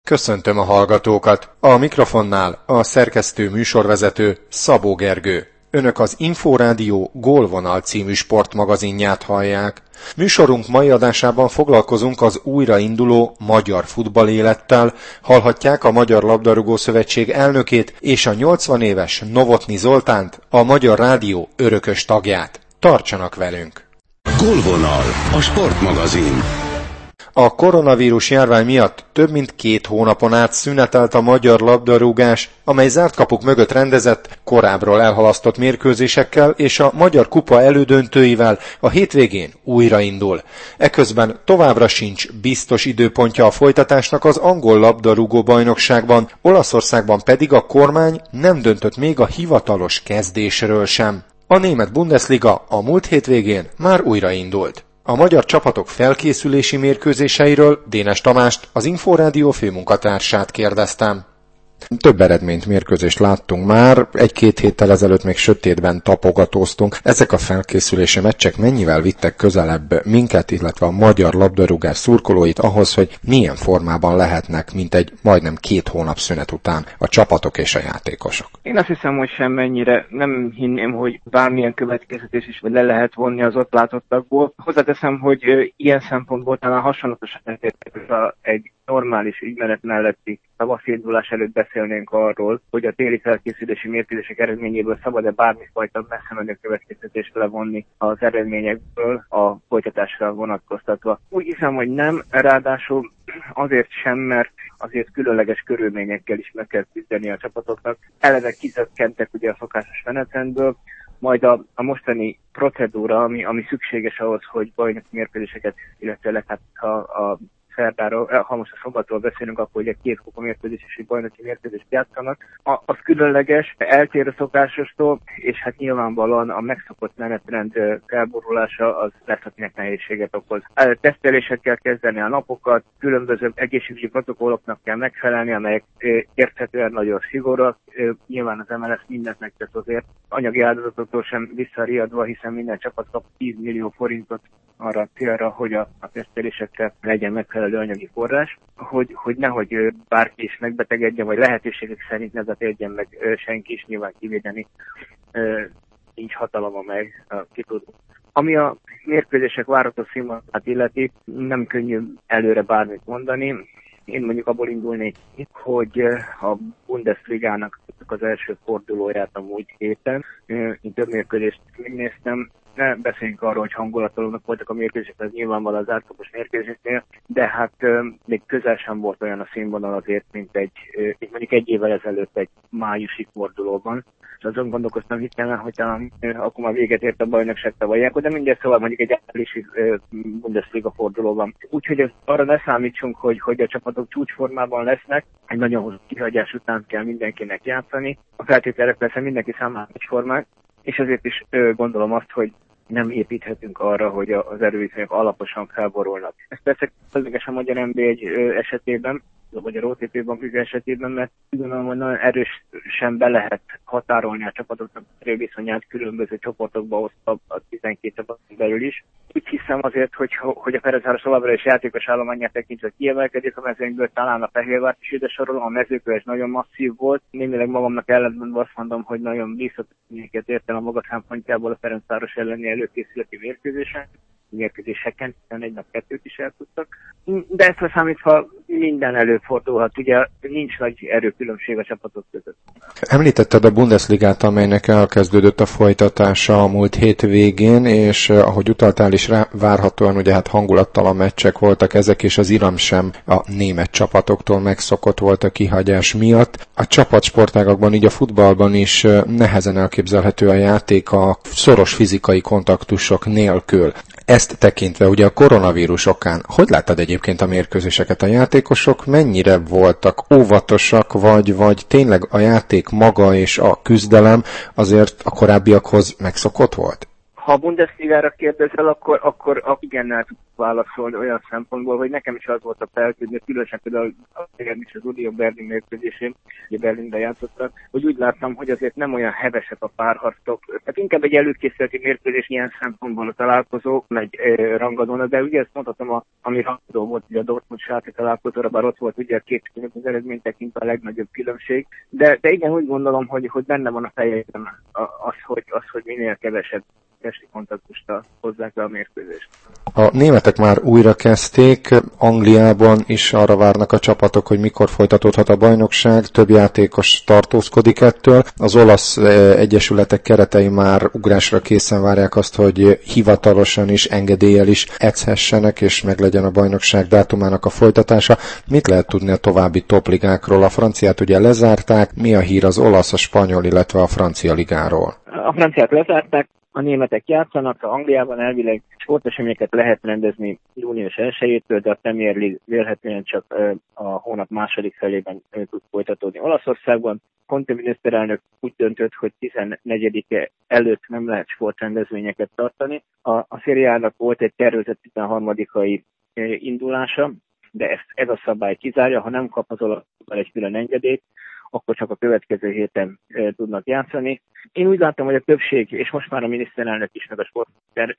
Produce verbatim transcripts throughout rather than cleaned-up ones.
Köszöntöm a hallgatókat! A mikrofonnál a szerkesztő műsorvezető Szabó Gergő. Önök az Inforádió Gólvonal című sportmagazinját hallják. Műsorunk mai adásában foglalkozunk az újrainduló magyar futballélettel, hallhatják a Magyar Labdarúgó Szövetség elnökét és a nyolcvan éves Novotny Zoltánt, a Magyar Rádió örökös tagját. Tartsanak velünk! Gólvonal, a sportmagazin. A koronavírus járvány miatt több mint két hónapon át szünetelt a magyar labdarúgás, amely zárt kapuk mögött rendezett, korábbról elhalasztott mérkőzésekkel és a Magyar Kupa elődöntőivel a hétvégén újraindul. Eközben továbbra sincs biztos időpontja a folytatásnak az angol labdarúgó bajnokságban, Olaszországban pedig a kormány nem döntött még a hivatalos kezdésről sem. A német Bundesliga a múlt hétvégén már újraindult. A magyar csapatok felkészülési mérkőzéseiről Dénes Tamást, az Inforádió főmunkatársát kérdeztem. Több eredményt, mérkőzést láttunk már, egy-két héttel ezelőtt még sötétben tapogatóztunk. Ezek a felkészülési meccsek mennyivel vittek közelebb minket, illetve a magyar labdarúgás szurkolóit ahhoz, hogy milyen formában lehetnek, mint egy majdnem két hónap szünet után a csapatok és a játékosok? Én azt hiszem, hogy semmennyire nem hinném, hogy bármilyen következtetés is le lehet vonni az ott látottakból. Hozzáteszem, hogy ilyen szempontból talán hasonlatos egy normális ügymenet melletti tavaszindulás előtt beszélnénk arról, hogy a téli felkészülési mérkőzések eredményéből szabad-e bármifajta messze menő következtetést levonni az eredményekből a folytatásra vonatkoztatva. Úgy hiszem, hogy nem, ráadásul azért sem, mert azért különleges körülményekkel is meg kell küzdeni a csapatoknak. Eleve kizökkentek ugye a szokásos menetrendből, majd a, a mostani procedúra, ami, ami szükséges ahhoz, hogy bajnoki mérkőzéseket, illetve hát ha a szerdáról, ha most a szombatról beszélünk, akkor ugye két kupa mérkőzés és egy bajnoki mérkőzést játszanak. A, az különleges, eltér a szokásostól, és hát nyilvánvalóan a megszokott menetrend felborulása az lesz, akinek nehézséget okoz. Tesztelésekkel kell kezdeni a napokat, különböző egészségügyi protokolloknak kell megfelelni, amelyek érthetően nagyon szigorúak. Nyilván az em el es mindent megtesz azért, anyagi áldozatoktól sem visszariadva, hiszen minden csapat kap tíz millió forintot arra a célra, hogy a, a tesztelésekkel legyen megfelelő anyagi forrás, hogy, hogy nehogy bárki is megbetegedjen, vagy lehetőségek szerint ne betegedjen meg senki is, nyilván kivédeni nincs hatalom, amely ki tud. Ami a mérkőzések várható színvonalát illeti, nem könnyű előre bármit mondani. Én mondjuk abból indulnék, hogy a Bundesligának az első fordulóját a múlt héten. Én több mérkőzést megnéztem. Ne beszéljünk arról, hogy hangulatolónak voltak a mérkőzések, ez nyilvánvalóan az átlagos mérkőzésnél, de hát euh, még közel sem volt olyan a színvonal azért, mint egy, euh, mondjuk egy évvel ezelőtt egy májusi fordulóban. És azon gondolkoztam hittem, hogy talán euh, akkor már véget ért a bajnokság tavalyánkor, de mindjárt szóval mondjuk egy áprilisi euh, Bundesliga fordulóban. Úgyhogy arra ne számítsunk, hogy, hogy a csapatok csúcsformában lesznek, egy nagyon hosszú kihagyás után kell mindenkinek játszani. A feltételek persze mindenki számára egyformák, és ezért is ö, gondolom azt, hogy nem építhetünk arra, hogy az erőviszonyok alaposan felborulnak. Ez persze különleges a magyar en bé egy esetében, vagy a o té pé-ban függő esetében, mert gondolom, hogy nagyon erősen be lehet határolni a csapatoknak erőviszonyát különböző csoportokba osztva a tizenkét csapaton belül is. Úgy hiszem azért, hogy, hogy a Ferencváros továbbra is játékos állományát tekintve kiemelkedik a mezőnyből, talán a Fehérvárt is ide sorolom, a Mezőkövesd nagyon masszív volt. Némileg magamnak ellentmondva azt mondom, hogy nagyon bízhatóséget értem a maga szempontjából a Ferencváros elleni előkészületi mérkőzésen. mérkőzéseken, hiszen egy nap kettőt is eltudtak. De ezt számítva minden előfordulhat, ugye nincs nagy erőkülönbség a csapatok között. Említetted a Bundesligát, amelynek elkezdődött a folytatása a múlt hét végén, és ahogy utaltál is rá, várhatóan ugye hát hangulattal meccsek voltak ezek, és az iram sem a német csapatoktól megszokott volt a kihagyás miatt. A csapatsportágakban, így a futballban is nehezen elképzelhető a játék a szoros fizikai kontaktusok nélkül. Ezt tekintve ugye a koronavírus okán, hogy láttad egyébként a mérkőzéseket? A játékosok mennyire voltak óvatosak, vagy, vagy tényleg a játék maga és a küzdelem azért a korábbiakhoz megszokott volt? Ha a Bundesligára kérdezel, akkor, akkor igennel tudok válaszolni olyan szempontból, hogy nekem is az volt a feltűnő, különösen például is az Union Berlin mérkőzésén, ugye Berlinben játszottak, hogy úgy láttam, hogy azért nem olyan hevesek a párharcok. Tehát inkább egy előkészületi mérkőzés ilyen szempontból a találkozó, egy e, rangadóna, de ugye ezt mondhatom, a, ami rangadó volt, ugye a Dortmund Schalke találkozóra, bár ott volt ugye a két az eredmény tekintve a legnagyobb különbség. De, de igen, úgy gondolom, hogy, hogy benne van a fejében az, hogy, az, hogy minél kevesebb testi kontaktustal hozzák le a mérkőzést. A németek már újra kezdték, Angliában is arra várnak a csapatok, hogy mikor folytatódhat a bajnokság, több játékos tartózkodik ettől. Az olasz egyesületek keretei már ugrásra készen várják azt, hogy hivatalosan is, engedéllyel is edzhessenek, és meglegyen a bajnokság dátumának a folytatása. Mit lehet tudni a további topligákról? A franciát ugye lezárták, mi a hír az olasz, a spanyol, illetve a francia ligáról? A franciát lezárták, a németek játszanak, a Angliában elvileg sporteseményeket lehet rendezni június elsejétől, de a Premier League vélhetően csak a hónap második felében tud folytatódni Olaszországban. Conte miniszterelnök úgy döntött, hogy tizennegyedike előtt nem lehet sportrendezvényeket tartani. A, a szériának volt egy tervezett tizenharmadikai indulása, de ezt, ez a szabály kizárja, ha nem kap az olaszban egy külön engedélyt, akkor csak a következő héten e, tudnak játszani. Én úgy láttam, hogy a többség, és most már a miniszterelnök is, meg a sportminiszter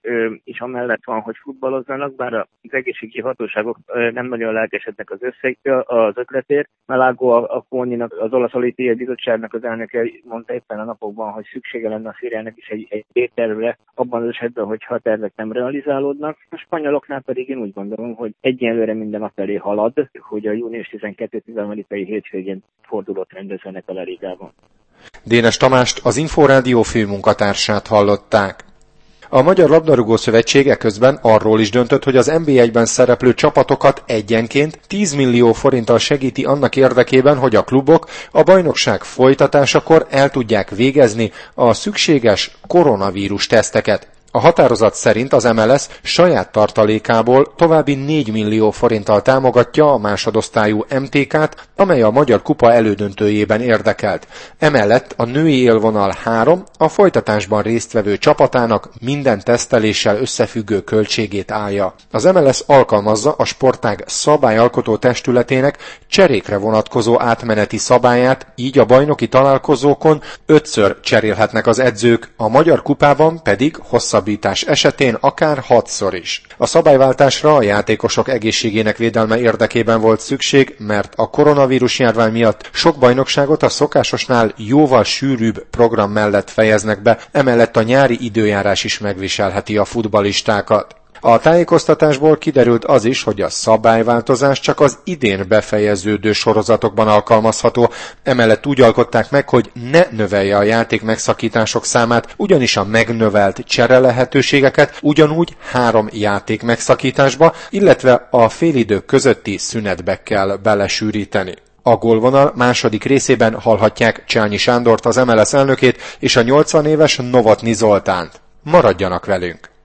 is amellett van, hogy futballozzanak, bár az egészségügyi hatóságok e, nem nagyon lelkesednek az összeg, az ötletért. Melágó a, a Kóninak, az Olasz Olimpiai Bizottságnak az elnöke mondta éppen a napokban, hogy szüksége lenne a Szériának is egy, egy B-tervre, abban az esetben, hogyha a tervek nem realizálódnak. A spanyoloknál pedig én úgy gondolom, hogy egyenlőre minden afelé halad, hogy a június tizenkettő-tizenharmadikai hétvégén fordulót rendezzenek a La Ligában. Dénes Tamást, az Inforádió főmunkatársát hallották. A Magyar Labdarúgó Szövetség eközben arról is döntött, hogy az en bé egyben szereplő csapatokat egyenként tíz millió forinttal segíti annak érdekében, hogy a klubok a bajnokság folytatásakor el tudják végezni a szükséges koronavírus teszteket. A határozat szerint az em el es saját tartalékából további négy millió forinttal támogatja a másodosztályú em té ká-t, amely a Magyar Kupa elődöntőjében érdekelt. Emellett a női élvonal három a folytatásban résztvevő csapatának minden teszteléssel összefüggő költségét állja. Az em el es alkalmazza a sportág szabályalkotó testületének cserékre vonatkozó átmeneti szabályát, így a bajnoki találkozókon ötször cserélhetnek az edzők, a Magyar Kupában pedig hosszabb esetén akár hatszor is. A szabályváltásra a játékosok egészségének védelme érdekében volt szükség, mert a koronavírus járvány miatt sok bajnokságot a szokásosnál jóval sűrűbb program mellett fejeznek be, emellett a nyári időjárás is megviselheti a futballistákat. A tájékoztatásból kiderült az is, hogy a szabályváltozás csak az idén befejeződő sorozatokban alkalmazható, emellett úgy alkották meg, hogy ne növelje a játék megszakítások számát, ugyanis a megnövelt csere lehetőségeket ugyanúgy három játék megszakításba, illetve a félidők közötti szünetbe kell belesűríteni. A gólvonal második részében hallhatják Csányi Sándort, az em el es elnökét, és a nyolcvan éves Novotny Zoltánt. Maradjanak velünk!